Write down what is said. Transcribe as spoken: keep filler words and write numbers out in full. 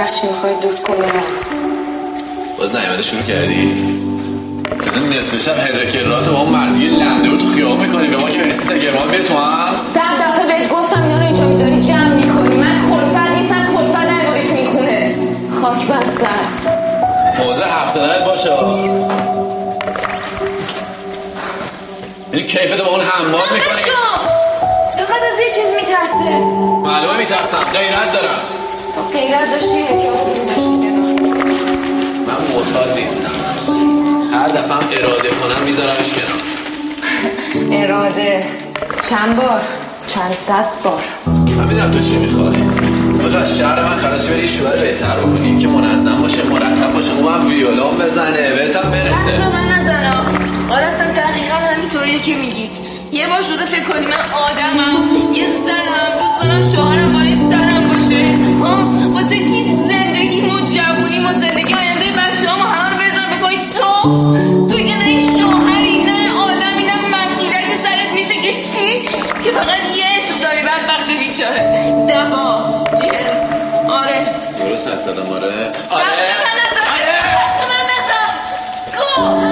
هرچی میخوای دود کن بنام. باز نیامده شروع کردی؟ بدون نصف شب هدرکرات و اون مرزگی لنده رو تو خیابون میکنی به ما که بریسی سگرمان بری تو هم؟ صد دفعه بهت گفتم اینا رو اینجا میذاری جمع میکنی. من کلفت نیستم، کلفت نباری تو این خونه. خاک بر سر. موضوع حرف زدنت باشه. یعنی کیفتو با اون حمام میکنی؟ فقط از یه چیز میترسه. معلومه میترسم، غیرت دارم. تو غیرت داشتی یکی آقا میذاشتی کنار. من معتاد نیستم، هر دفعه هم اراده کنم میذارمش کنار. اراده چند بار؟ چند صد بار. من میدونم تو چی میخوای. میخوای از شهر من خلاص بری شوهر بهتر بکنی که منظم باشه، مرتب باشه، اونم ویولون بزنه بهتم برسه. اصلا من نزنم. آره اصلا دقیقا همینطوریه که میگی. یه بار شده فکر کنی من آدمم، یه زنم، دوست دارم شوهرم بالای سرم باشه. ها واسه چی زندگیمو، جوونیمو، زندگی آینده بچه‌هامو همه رو بزن به پای تو؟ تو که نه شوهری نه آدمی نه مسئولیت سرت میشه که چی؟ که فقط یه عشق داری بدبخت بیچاره. دوا جنس. آره درست حد زدم. آره آره من نزد من نزد گو